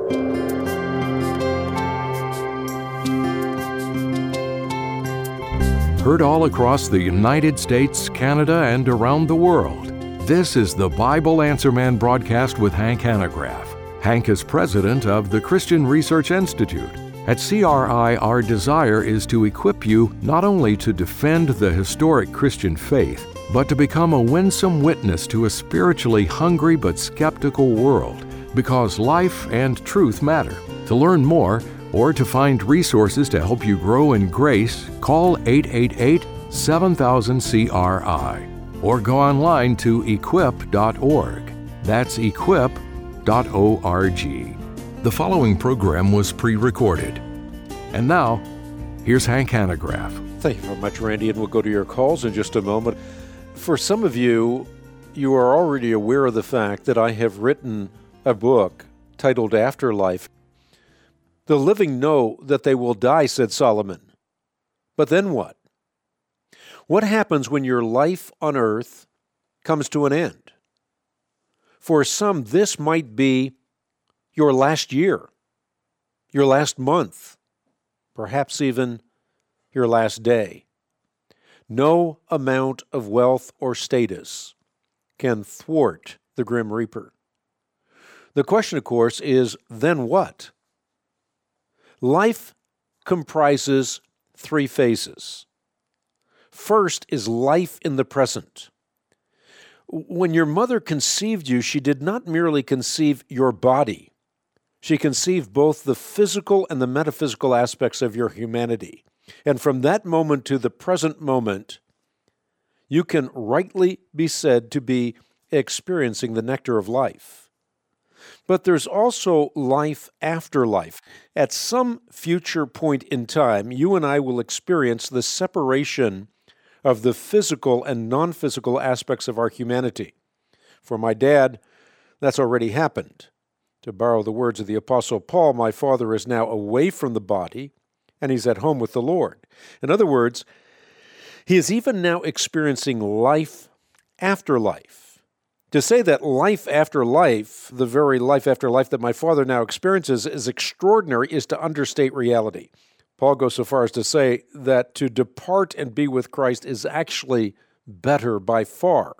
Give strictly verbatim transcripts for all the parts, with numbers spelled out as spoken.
Heard all across the United States, Canada, and around the world, this is the Bible Answer Man broadcast with Hank Hanegraaff. Hank is president of the Christian Research Institute. At C R I, our desire is to equip you not only to defend the historic Christian faith, but to become a winsome witness to a spiritually hungry but skeptical world, because life and truth matter. To learn more, or to find resources to help you grow in grace, call eight eight eight, seven thousand, C R I or go online to equip dot org. That's equip dot org. The following program was pre-recorded. And now, here's Hank Hanegraaff. Thank you very much, Randy, and we'll go to your calls in just a moment. For some of you, you are already aware of the fact that I have written a book titled Afterlife. The living know that they will die, said Solomon. But then what? What happens when your life on earth comes to an end? For some, this might be your last year, your last month, perhaps even your last day. No amount of wealth or status can thwart the Grim Reaper. The question, of course, is, then what? Life comprises three phases. First is life in the present. When your mother conceived you, she did not merely conceive your body. She conceived both the physical and the metaphysical aspects of your humanity. And from that moment to the present moment, you can rightly be said to be experiencing the nectar of life. But there's also life after life. At some future point in time, you and I will experience the separation of the physical and non-physical aspects of our humanity. For my dad, that's already happened. To borrow the words of the Apostle Paul, my father is now away from the body, and he's at home with the Lord. In other words, he is even now experiencing life after life. To say that life after life, the very life after life that my father now experiences, is extraordinary is to understate reality. Paul goes so far as to say that to depart and be with Christ is actually better by far.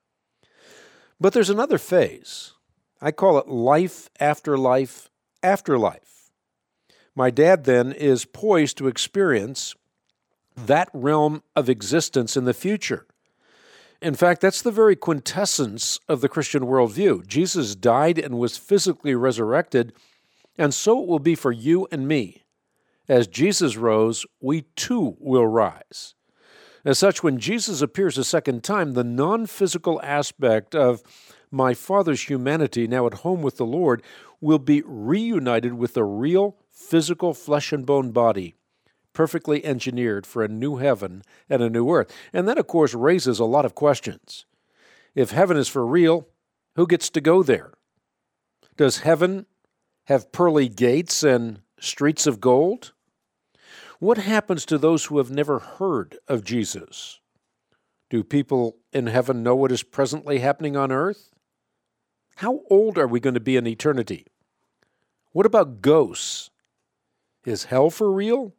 But there's another phase. I call it life after life after life. My dad then is poised to experience that realm of existence in the future. In fact, that's the very quintessence of the Christian worldview. Jesus died and was physically resurrected, and so it will be for you and me. As Jesus rose, we too will rise. As such, when Jesus appears a second time, the non-physical aspect of my Father's humanity, now at home with the Lord, will be reunited with the real physical flesh and bone body, perfectly engineered for a new heaven and a new earth. And that, of course, raises a lot of questions. If heaven is for real, who gets to go there? Does heaven have pearly gates and streets of gold? What happens to those who have never heard of Jesus? Do people in heaven know what is presently happening on earth? How old are we going to be in eternity? What about ghosts? Is hell for real?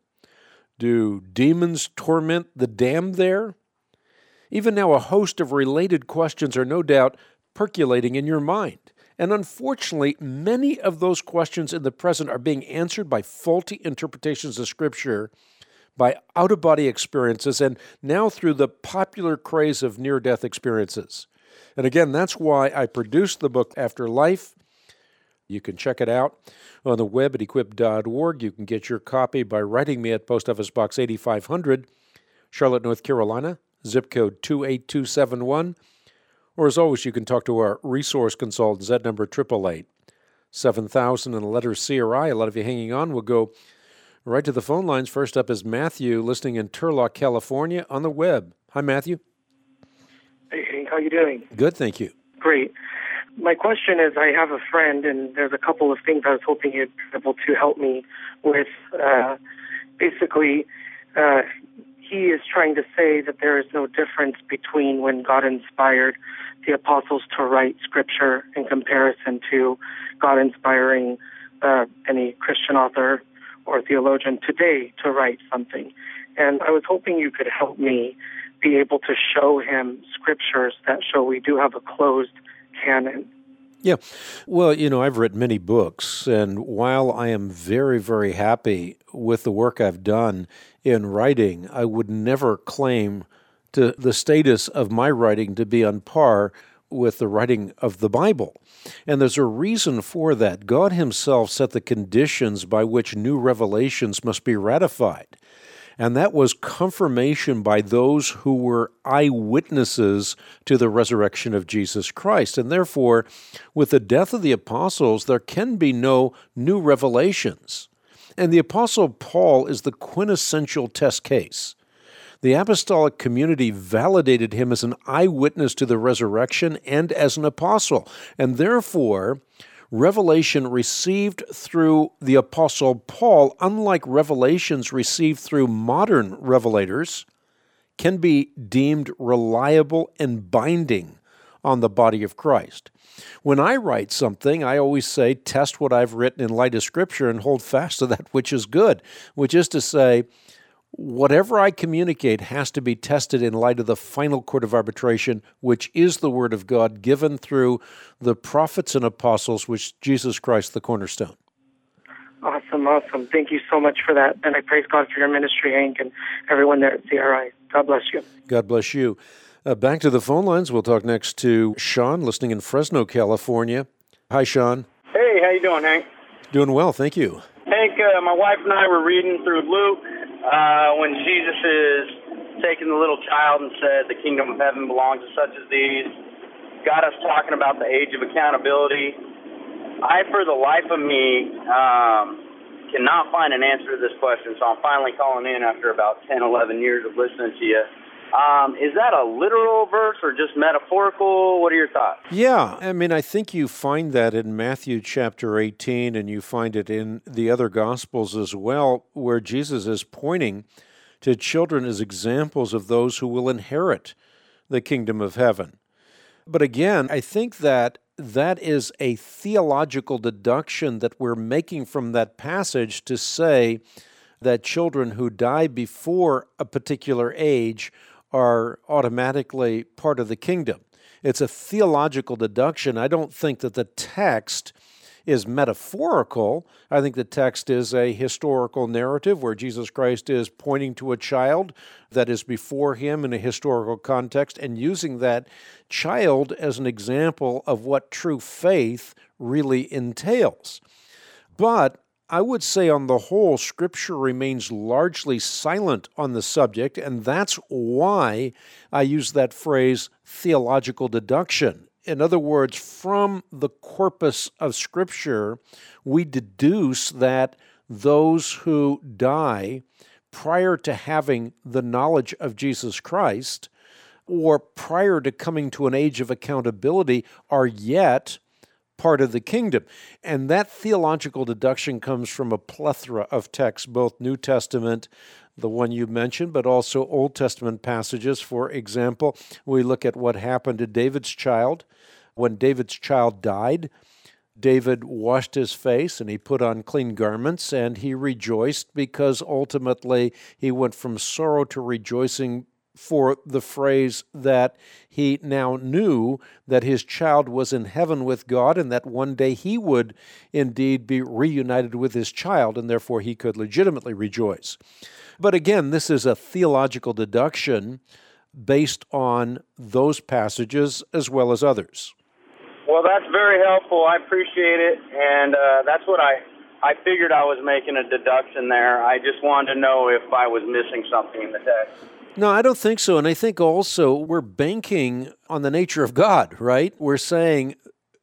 Do demons torment the damned there? Even now, a host of related questions are no doubt percolating in your mind. And unfortunately, many of those questions in the present are being answered by faulty interpretations of Scripture, by out-of-body experiences, and now through the popular craze of near-death experiences. And again, that's why I produced the book Afterlife. You can check it out on the web at equip dot org. You can get your copy by writing me at Post Office Box eighty-five hundred, Charlotte, North Carolina, zip code two eight two seven one. Or as always, you can talk to our resource consultants at number eight eight eight, seven thousand and a letter C R I. A lot of you hanging on. We'll go right to the phone lines. First up is Matthew, listening in Turlock, California, on the web. Hi, Matthew. Hey, Hank, how you doing? Good, thank you. Great. My question is, I have a friend, and there's a couple of things I was hoping you'd be able to help me with. Uh, basically, uh, he is trying to say that there is no difference between when God inspired the apostles to write Scripture in comparison to God inspiring uh, any Christian author or theologian today to write something. And I was hoping you could help me be able to show him scriptures that show we do have a closed canon. Yeah. Well, you know, I've written many books, and while I am very, very happy with the work I've done in writing, I would never claim to the status of my writing to be on par with the writing of the Bible. And there's a reason for that. God himself set the conditions by which new revelations must be ratified. And that was confirmation by those who were eyewitnesses to the resurrection of Jesus Christ. And therefore, with the death of the apostles, there can be no new revelations. And the Apostle Paul is the quintessential test case. The apostolic community validated him as an eyewitness to the resurrection and as an apostle. And therefore, revelation received through the Apostle Paul, unlike revelations received through modern revelators, can be deemed reliable and binding on the body of Christ. When I write something, I always say, test what I've written in light of Scripture and hold fast to that which is good, which is to say, whatever I communicate has to be tested in light of the final court of arbitration, which is the Word of God given through the prophets and apostles, which Jesus Christ, the cornerstone. Awesome, awesome. Thank you so much for that. And I praise God for your ministry, Hank, and everyone there at C R I. God bless you. God bless you. Uh, back to the phone lines. We'll talk next to Sean, listening in Fresno, California. Hi, Sean. Hey, how you doing, Hank? Doing well, thank you. Hank, uh, my wife and I were reading through Luke uh, when Jesus is taking the little child and said, the kingdom of heaven belongs to such as these. Got us talking about the age of accountability. I, for the life of me, um, cannot find an answer to this question, so I'm finally calling in after about ten, eleven years of listening to you. Um, is that a literal verse or just metaphorical? What are your thoughts? Yeah, I mean, I think you find that in Matthew chapter eighteen, and you find it in the other Gospels as well, where Jesus is pointing to children as examples of those who will inherit the kingdom of heaven. But again, I think that that is a theological deduction that we're making from that passage to say that children who die before a particular age are automatically part of the kingdom. It's a theological deduction. I don't think that the text is metaphorical. I think the text is a historical narrative where Jesus Christ is pointing to a child that is before him in a historical context and using that child as an example of what true faith really entails. But I would say on the whole, Scripture remains largely silent on the subject, and that's why I use that phrase, theological deduction. In other words, from the corpus of Scripture, we deduce that those who die prior to having the knowledge of Jesus Christ or prior to coming to an age of accountability are yet part of the kingdom. And that theological deduction comes from a plethora of texts, both New Testament, the one you mentioned, but also Old Testament passages. For example, we look at what happened to David's child. When David's child died, David washed his face and he put on clean garments and he rejoiced because ultimately he went from sorrow to rejoicing for the phrase that he now knew that his child was in heaven with God and that one day he would indeed be reunited with his child and therefore he could legitimately rejoice. But again, this is a theological deduction based on those passages as well as others. Well, that's very helpful. I appreciate it, and uh, that's what I, I figured I was making a deduction there. I just wanted to know if I was missing something in the text. No, I don't think so. And I think also we're banking on the nature of God, right? We're saying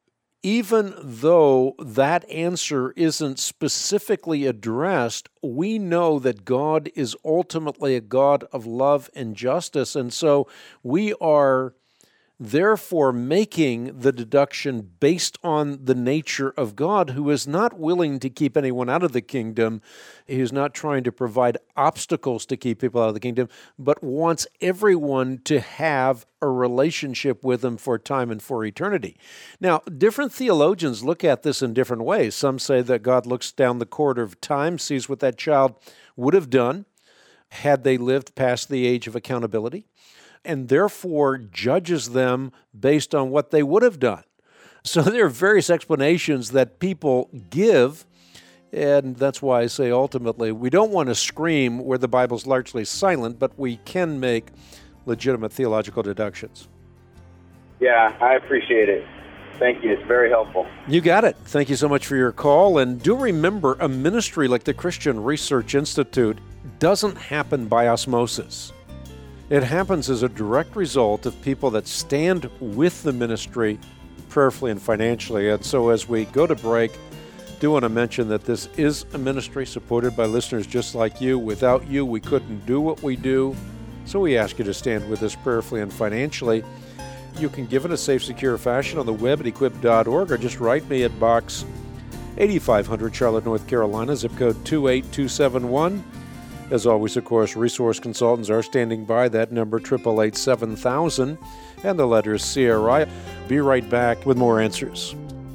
even though that answer isn't specifically addressed, we know that God is ultimately a God of love and justice. And so we are therefore making the deduction based on the nature of God, who is not willing to keep anyone out of the kingdom. He's not trying to provide obstacles to keep people out of the kingdom, but wants everyone to have a relationship with him for time and for eternity. Now, different theologians look at this in different ways. Some say that God looks down the corridor of time, sees what that child would have done had they lived past the age of accountability, and therefore judges them based on what they would have done. So there are various explanations that people give, and that's why I say ultimately we don't want to scream where the Bible's largely silent, but we can make legitimate theological deductions. Yeah, I appreciate it. Thank you. It's very helpful. You got it. Thank you so much for your call. And do remember, a ministry like the Christian Research Institute doesn't happen by osmosis. It happens as a direct result of people that stand with the ministry prayerfully and financially. And so as we go to break, do want to mention that this is a ministry supported by listeners just like you. Without you, we couldn't do what we do. So we ask you to stand with us prayerfully and financially. You can give in a safe, secure fashion on the web at equip dot org, or just write me at Box eighty-five hundred, Charlotte, North Carolina, zip code two eight two seven one. As always, of course, resource consultants are standing by. That number, eight eight eight, seven thousand, and the letters C R I. Be right back with more answers.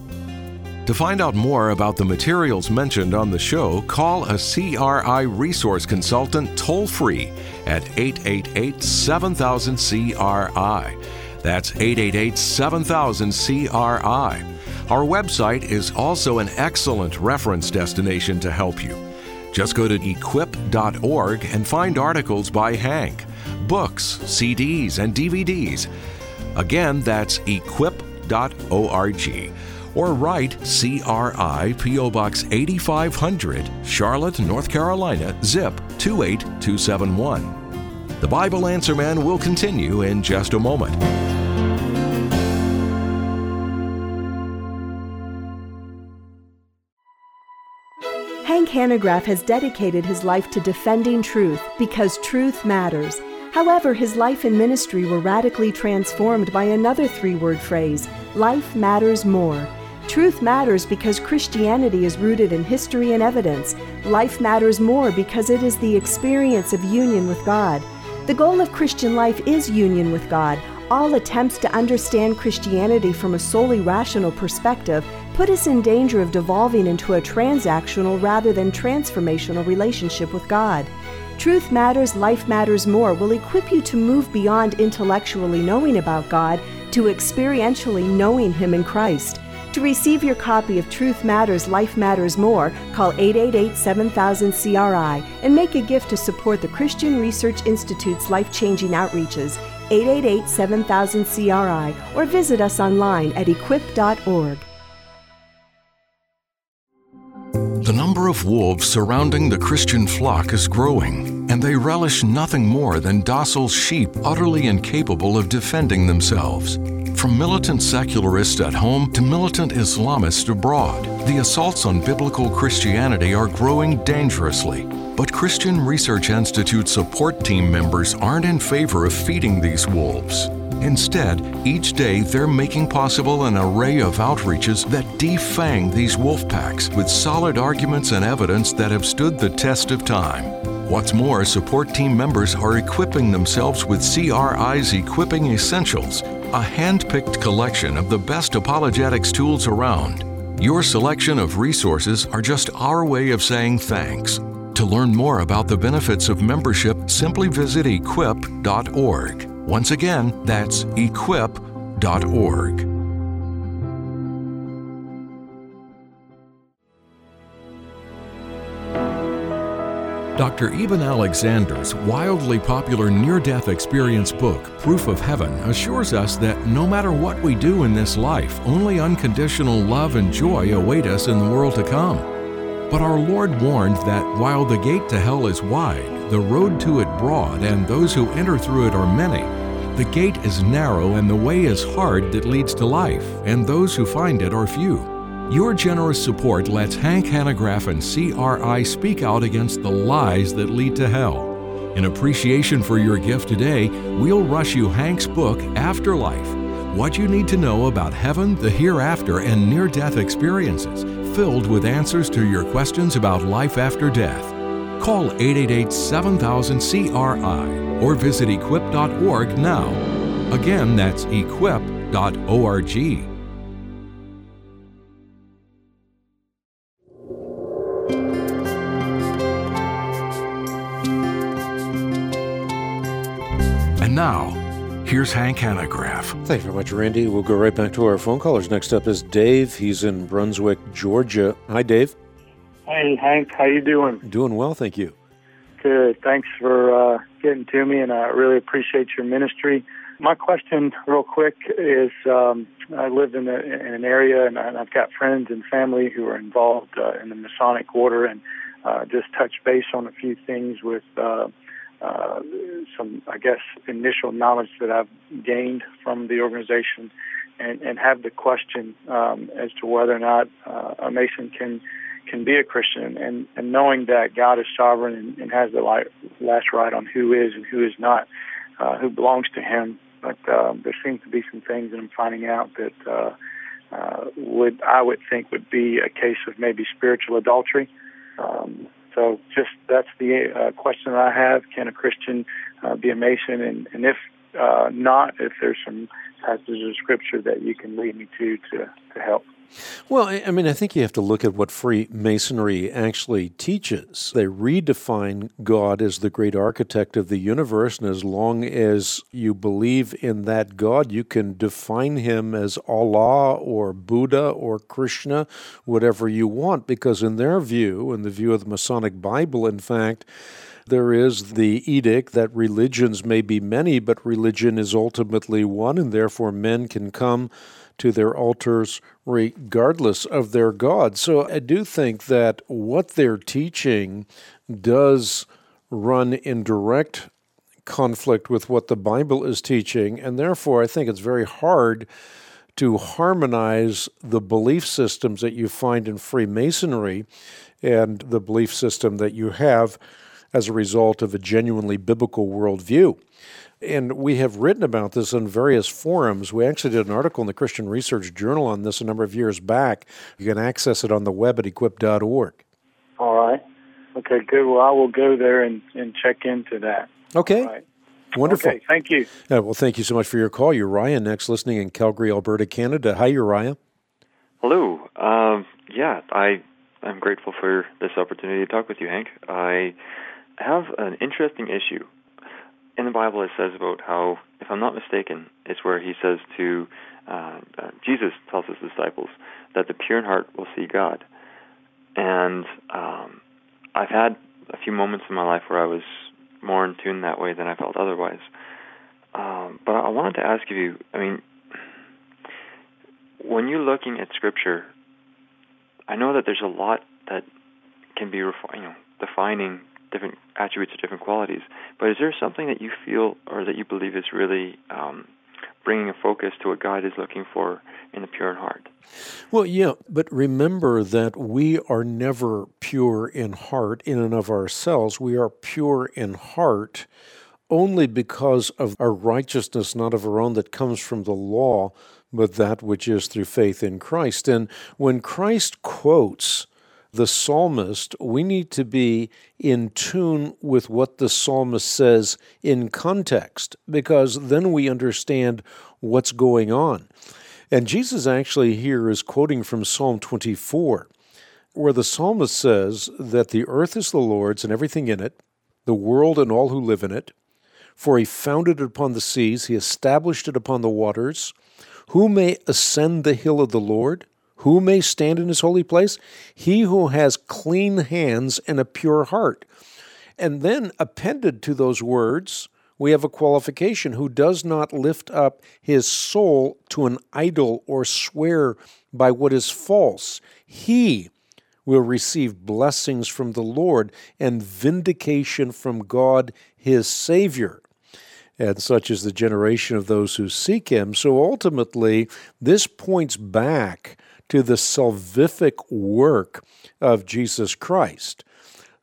To find out more about the materials mentioned on the show, call a C R I resource consultant toll-free at eight eight eight, seven thousand, C R I. That's eight eight eight, seven thousand, C R I. Our website is also an excellent reference destination to help you. Just go to equip dot org and find articles by Hank, books, C Ds, and D V Ds. Again, that's equip dot org. Or write C R I, P O Box eighty-five hundred, Charlotte, North Carolina, zip two eight two seven one. The Bible Answer Man will continue in just a moment. Hank Hanegraaff has dedicated his life to defending truth because truth matters. However, his life and ministry were radically transformed by another three-word phrase, life matters more. Truth matters because Christianity is rooted in history and evidence. Life matters more because it is the experience of union with God. The goal of Christian life is union with God. All attempts to understand Christianity from a solely rational perspective put us in danger of devolving into a transactional rather than transformational relationship with God. Truth Matters, Life Matters More will equip you to move beyond intellectually knowing about God to experientially knowing Him in Christ. To receive your copy of Truth Matters, Life Matters More, call eight eight eight, seven thousand, C R I and make a gift to support the Christian Research Institute's life-changing outreaches, eight eight eight, seven thousand, C R I, or visit us online at equip dot org. The number of wolves surrounding the Christian flock is growing, and they relish nothing more than docile sheep utterly incapable of defending themselves. From militant secularists at home to militant Islamists abroad, the assaults on biblical Christianity are growing dangerously. But Christian Research Institute support team members aren't in favor of feeding these wolves. Instead, each day they're making possible an array of outreaches that defang these wolf packs with solid arguments and evidence that have stood the test of time. What's more, support team members are equipping themselves with C R I's Equipping Essentials, a hand-picked collection of the best apologetics tools around. Your selection of resources are just our way of saying thanks. To learn more about the benefits of membership, simply visit equip dot org. Once again, that's equip dot org. Doctor Eben Alexander's wildly popular near-death experience book, Proof of Heaven, assures us that no matter what we do in this life, only unconditional love and joy await us in the world to come. But our Lord warned that while the gate to hell is wide, the road to it broad, and those who enter through it are many, the gate is narrow and the way is hard that leads to life, and those who find it are few. Your generous support lets Hank Hanegraaff and C R I speak out against the lies that lead to hell. In appreciation for your gift today, we'll rush you Hank's book, Afterlife, What you need to know about heaven, the hereafter, and near-death experiences, filled with answers to your questions about life after death. Call eight eight eight, seven thousand, C R I or visit equip dot org now. Again, that's equip dot org. And now, here's Hank Hanegraaff. Thank you very much, Randy. We'll go right back to our phone callers. Next up is Dave. He's in Brunswick, Georgia. Hi, Dave. Hey, Hank. How you doing? Doing well, thank you. Good. Thanks for uh, getting to me, and I really appreciate your ministry. My question, real quick, is um, I live in, a, in an area, and, I, and I've got friends and family who are involved uh, in the Masonic Order, and uh, just touch base on a few things with uh, uh, some, I guess, initial knowledge that I've gained from the organization, and, and have the question um, as to whether or not uh, a Mason can can be a Christian, and, and knowing that God is sovereign and, and has the light, last right on who is and who is not, uh, who belongs to Him. But uh, there seems to be some things that I'm finding out that uh, uh, would I would think would be a case of maybe spiritual adultery. Um, so just that's the uh, question that I have. Can a Christian uh, be a Mason? And, and if uh, not, if there's some passages of Scripture that you can lead me to to, to help. Well, I mean, I think you have to look at what Freemasonry actually teaches. They redefine God as the great architect of the universe, and as long as you believe in that God, you can define Him as Allah or Buddha or Krishna, whatever you want, because in their view, in the view of the Masonic Bible, in fact, there is the edict that religions may be many, but religion is ultimately one, and therefore men can come to their altars regardless of their God. So I do think that what they're teaching does run in direct conflict with what the Bible is teaching, and therefore I think it's very hard to harmonize the belief systems that you find in Freemasonry and the belief system that you have as a result of a genuinely biblical worldview. And we have written about this in various forums. We actually did an article in the Christian Research Journal on this a number of years back. You can access it on the web at equip dot org. All right. Okay, good. Well, I will go there and, and check into that. Okay. All right. Wonderful. Okay, thank you. Uh, well, thank you so much for your call. Uriah next, listening in Calgary, Alberta, Canada. Hi, Uriah. Hello. Um, yeah, I, I'm grateful for this opportunity to talk with you, Hank. I have an interesting issue. In the Bible, it says about how, if I'm not mistaken, it's where he says to, uh, uh, Jesus tells his disciples that the pure in heart will see God. And um, I've had a few moments in my life where I was more in tune that way than I felt otherwise. Um, but I wanted to ask you, I mean, when you're looking at Scripture, I know that there's a lot that can be, refi- you know, defining different attributes or different qualities, but is there something that you feel or that you believe is really um, bringing a focus to what God is looking for in the pure in heart? Well, yeah, but remember that we are never pure in heart in and of ourselves. We are pure in heart only because of our righteousness, not of our own, that comes from the law, but that which is through faith in Christ. And when Christ quotes the psalmist, we need to be in tune with what the psalmist says in context, because then we understand what's going on. And Jesus actually here is quoting from Psalm twenty-four, where the psalmist says that the earth is the Lord's and everything in it, the world and all who live in it, for He founded it upon the seas, He established it upon the waters. Who may ascend the hill of the Lord? Who may stand in His holy place? He who has clean hands and a pure heart. And then appended to those words, we have a qualification: who does not lift up his soul to an idol or swear by what is false. He will receive blessings from the Lord and vindication from God his Savior. And such is the generation of those who seek Him. So ultimately, this points back to the salvific work of Jesus Christ.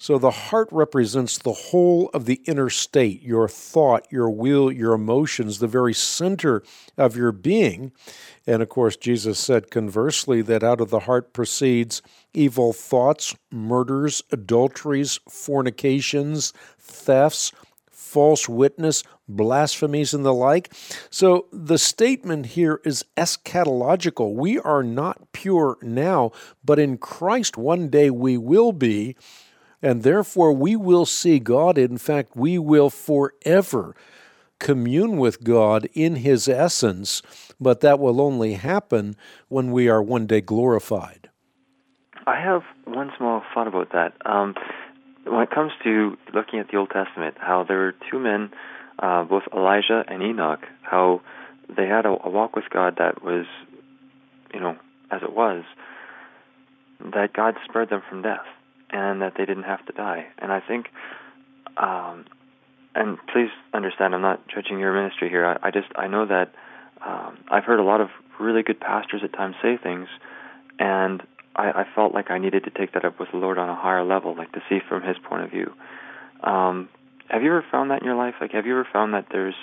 So the heart represents the whole of the inner state, your thought, your will, your emotions, the very center of your being. And of course, Jesus said conversely that out of the heart proceeds evil thoughts, murders, adulteries, fornications, thefts, false witness, blasphemies, and the like. So the statement here is eschatological. We are not pure now, but in Christ one day we will be, and therefore we will see God. In fact, we will forever commune with God in His essence, but that will only happen when we are one day glorified. I have one small thought about that. Um, when it comes to looking at the Old Testament, how there were two men, uh, both Elijah and Enoch, how they had a, a walk with God that was, you know, as it was, that God spared them from death and that they didn't have to die. And I think, um, and please understand, I'm not judging your ministry here. I, I just, I know that um, I've heard a lot of really good pastors at times say things, and I, I felt like I needed to take that up with the Lord on a higher level, like to see from His point of view. Um, have you ever found that in your life? Like, have you ever found that there's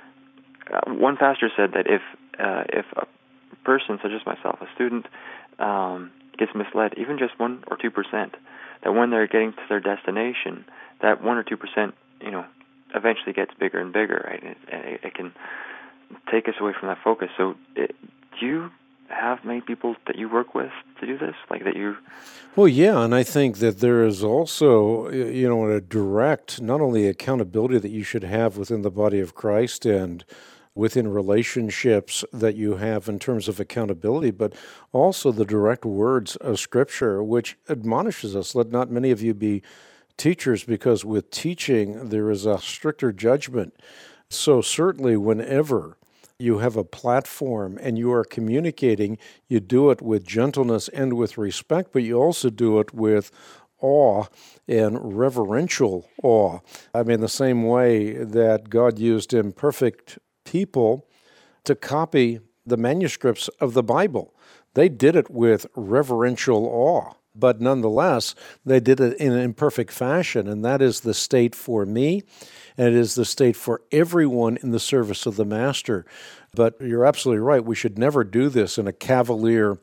uh, one pastor said that if uh, if a person such as myself, a student, um, gets misled, even just one or two percent, that when they're getting to their destination, that one or two percent, you know, eventually gets bigger and bigger, right? It, it, it can take us away from that focus. So, it, do you have many people that you work with to do this, like that you? Well, yeah, and I think that there is also, you know, a direct, not only accountability that you should have within the body of Christ and within relationships that you have in terms of accountability, but also the direct words of Scripture, which admonishes us, let not many of you be teachers, because with teaching there is a stricter judgment. So certainly whenever you have a platform and you are communicating, you do it with gentleness and with respect, but you also do it with awe and reverential awe. I mean, the same way that God used imperfect people to copy the manuscripts of the Bible. They did it with reverential awe, but nonetheless, they did it in an imperfect fashion, and that is the state for me, and it is the state for everyone in the service of the Master. But you're absolutely right. We should never do this in a cavalier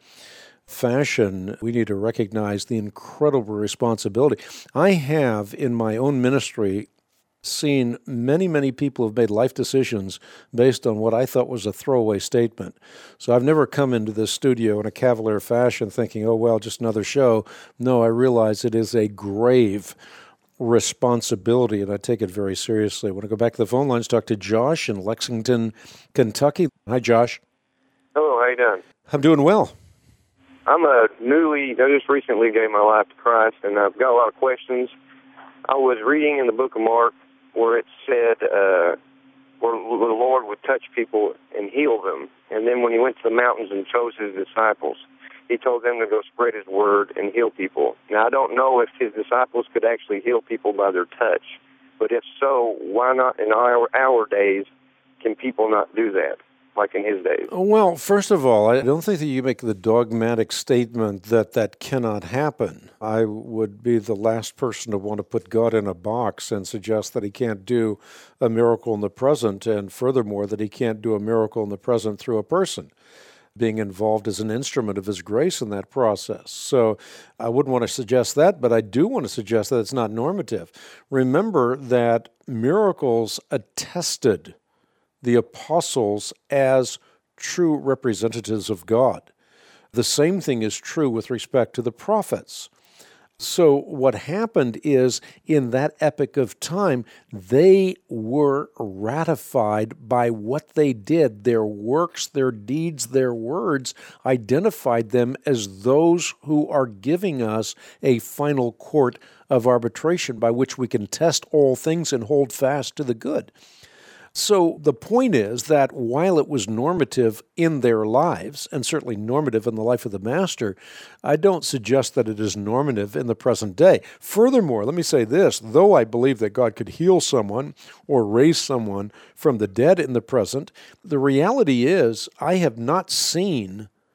fashion. We need to recognize the incredible responsibility. I have, in my own ministry, seen many, many people have made life decisions based on what I thought was a throwaway statement. So I've never come into this studio in a cavalier fashion thinking, oh, well, just another show. No, I realize it is a grave responsibility, and I take it very seriously. I want to go back to the phone lines, talk to Josh in Lexington, Kentucky. Hi, Josh. Hello, how you doing? I'm doing well. I'm a newly, I just recently gave my life to Christ, and I've got a lot of questions. I was reading in the book of Mark where it said uh, where the Lord would touch people and heal them. And then when He went to the mountains and chose His disciples, He told them to go spread His word and heal people. Now, I don't know if His disciples could actually heal people by their touch, but if so, why not in our, our days can people not do that, like in His days? Well, first of all, I don't think that you make the dogmatic statement that that cannot happen. I would be the last person to want to put God in a box and suggest that He can't do a miracle in the present, and furthermore, that He can't do a miracle in the present through a person being involved as an instrument of His grace in that process. So I wouldn't want to suggest that, but I do want to suggest that it's not normative. Remember that miracles attested the apostles as true representatives of God. The same thing is true with respect to the prophets. So what happened is, in that epoch of time, they were ratified by what they did. Their works, their deeds, their words identified them as those who are giving us a final court of arbitration by which we can test all things and hold fast to the good. So the point is that while it was normative in their lives, and certainly normative in the life of the Master, I don't suggest that it is normative in the present day. Furthermore, let me say this, though I believe that God could heal someone or raise someone from the dead in the present, the reality is I have not seen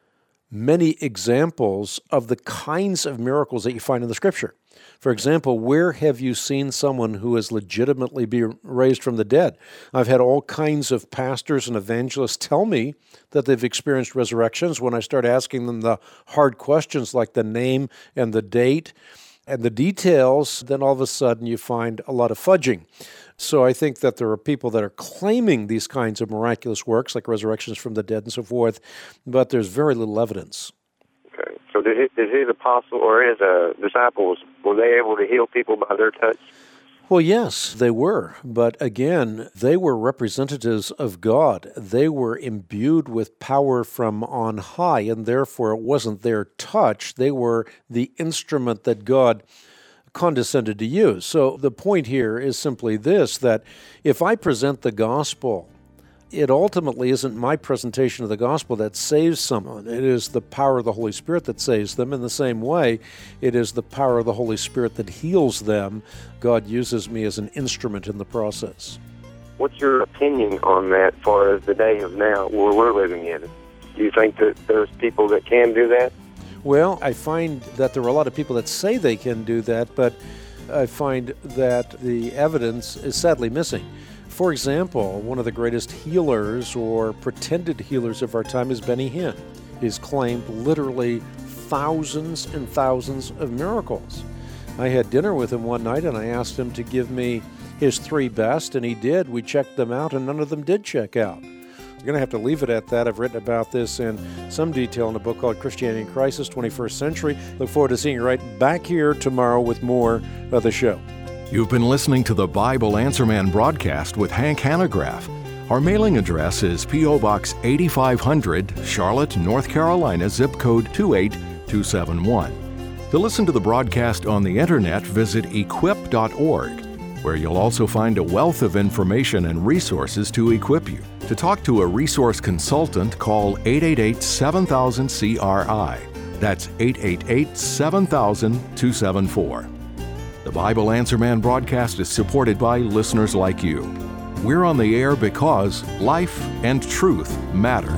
many examples of the kinds of miracles that you find in the Scripture. For example, where have you seen someone who has legitimately been raised from the dead? I've had all kinds of pastors and evangelists tell me that they've experienced resurrections. When I start asking them the hard questions like the name and the date and the details, then all of a sudden you find a lot of fudging. So I think that there are people that are claiming these kinds of miraculous works, like resurrections from the dead and so forth, but there's very little evidence. Okay. So did his, did his apostle or his uh, disciples, were they able to heal people by their touch? Well, yes, they were. But again, they were representatives of God. They were imbued with power from on high, and therefore it wasn't their touch. They were the instrument that God condescended to use. So the point here is simply this, that if I present the gospel, it ultimately isn't my presentation of the gospel that saves someone. It is the power of the Holy Spirit that saves them. In the same way, it is the power of the Holy Spirit that heals them. God uses me as an instrument in the process. What's your opinion on that as far as the day of now, where we're living in? Do you think that there's people that can do that? Well, I find that there are a lot of people that say they can do that, but I find that the evidence is sadly missing. For example, one of the greatest healers or pretended healers of our time is Benny Hinn. He's claimed literally thousands and thousands of miracles. I had dinner with him one night and I asked him to give me his three best, and he did. We checked them out and none of them did check out. I'm going to have to leave it at that. I've written about this in some detail in a book called Christianity in Crisis, twenty-first Century. Look forward to seeing you right back here tomorrow with more of the show. You've been listening to the Bible Answer Man broadcast with Hank Hanegraaff. Our mailing address is P O Box eighty-five hundred, Charlotte, North Carolina, zip code two eight two seven one. To listen to the broadcast on the internet, visit equip dot org, where you'll also find a wealth of information and resources to equip you. To talk to a resource consultant, call eight eight eight, seven thousand, C R I. That's eight eight eight, seven thousand, two seven four. The Bible Answer Man broadcast is supported by listeners like you. We're on the air because life and truth matter.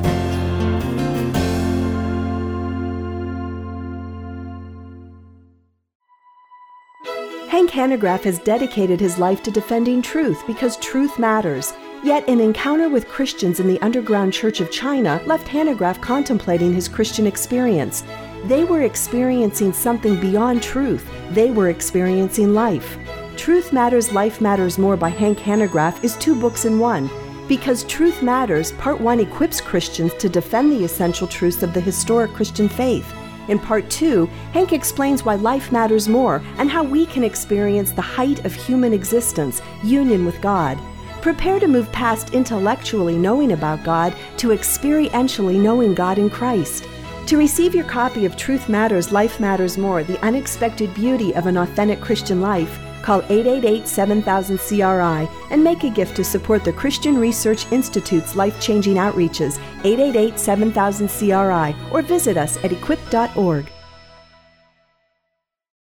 Hank Hanegraaff has dedicated his life to defending truth because truth matters. Yet an encounter with Christians in the underground church of China left Hanegraaff contemplating his Christian experience. They were experiencing something beyond truth. They were experiencing life. Truth Matters, Life Matters More by Hank Hanegraaff is two books in one. Because Truth Matters, Part one equips Christians to defend the essential truths of the historic Christian faith. In Part two, Hank explains why life matters more and how we can experience the height of human existence, union with God. Prepare to move past intellectually knowing about God to experientially knowing God in Christ. To receive your copy of Truth Matters, Life Matters More, The Unexpected Beauty of an Authentic Christian Life, call eight eight eight, seven thousand, C R I and make a gift to support the Christian Research Institute's life-changing outreaches, eight eight eight, seven thousand, C R I, or visit us at equip dot org.